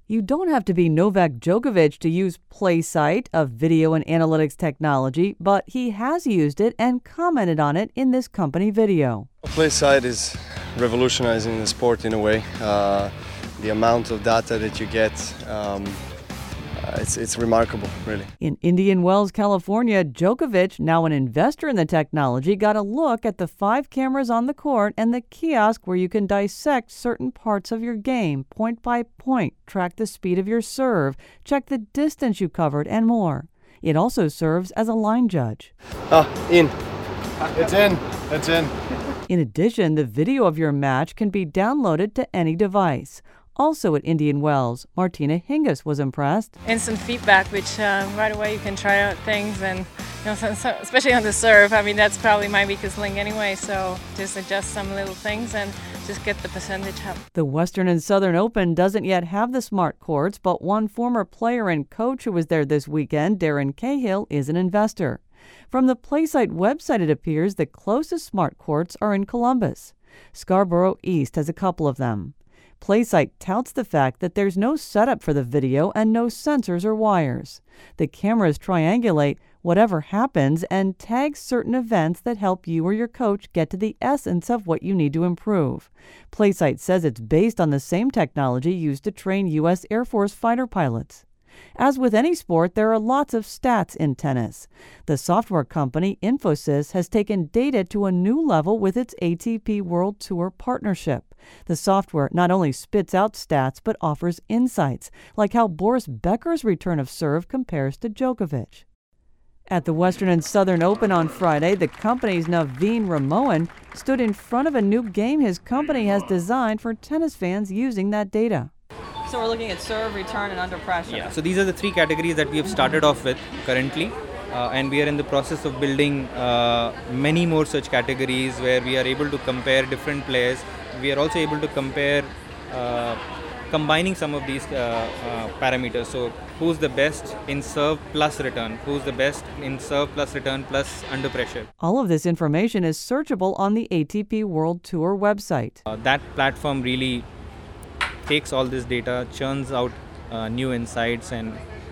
You don't have to be Novak Djokovic to use PlaySight, a video and analytics technology, but he has used it and commented on it in this company video. PlaySight is revolutionizing the sport in a way. The amount of data that you get, it's remarkable, really. In Indian Wells, California, Djokovic, now an investor in the technology, got a look at the 5 cameras on the court and the kiosk where you can dissect certain parts of your game, point by point, track the speed of your serve, check the distance you covered, and more. It also serves as a line judge. In. It's in. It's in. In addition, the video of your match can be downloaded to any device. Also at Indian Wells, Martina Hingis was impressed. Instant feedback, which right away you can try out things, and so especially on the serve. I mean, that's probably my weakest link anyway, so just adjust some little things and just get the percentage up. The Western and Southern Open doesn't yet have the smart courts, but one former player and coach who was there this weekend, Darren Cahill, is an investor. From the PlaySight website, it appears the closest smart courts are in Columbus. Scarborough East has a couple of them. PlaySight touts the fact that there's no setup for the video and no sensors or wires. The cameras triangulate whatever happens and tag certain events that help you or your coach get to the essence of what you need to improve. PlaySight says it's based on the same technology used to train U.S. Air Force fighter pilots. As with any sport, there are lots of stats in tennis. The software company Infosys has taken data to a new level with its ATP World Tour partnership. The software not only spits out stats but offers insights, like how Boris Becker's return of serve compares to Djokovic. At the Western and Southern Open on Friday, the company's Naveen Ramohan stood in front of a new game his company has designed for tennis fans using that data. So we're looking at serve, return, and under pressure. Yeah, so these are the 3 categories that we have started off with currently, and we are in the process of building many more such categories where we are able to compare different players. We are also able to compare, combining some of these parameters. So who's the best in serve plus return, who's the best in serve plus return plus under pressure. All of this information is searchable on the ATP World Tour website. That platform really takes all this data, churns out new insights and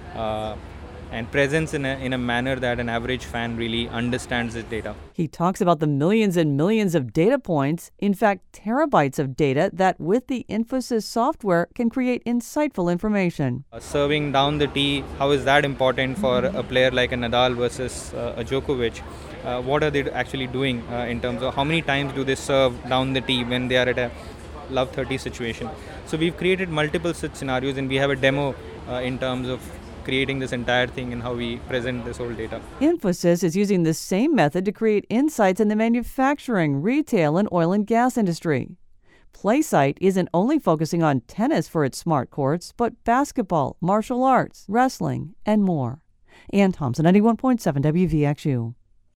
presents in a manner that an average fan really understands this data. He talks about the millions and millions of data points, in fact terabytes of data, that with the Infosys software can create insightful information. Serving down the tee, how is that important for a player like a Nadal versus a Djokovic? What are they actually doing in terms of how many times do they serve down the tee when they are at a love 30 situation? So we've created multiple such scenarios, and we have a demo in terms of creating this entire thing and how we present this whole data. Infosys is using the same method to create insights in the manufacturing, retail, and oil and gas industry. PlaySight isn't only focusing on tennis for its smart courts, but basketball, martial arts, wrestling, and more. Ann Thompson, 91.7 WVXU.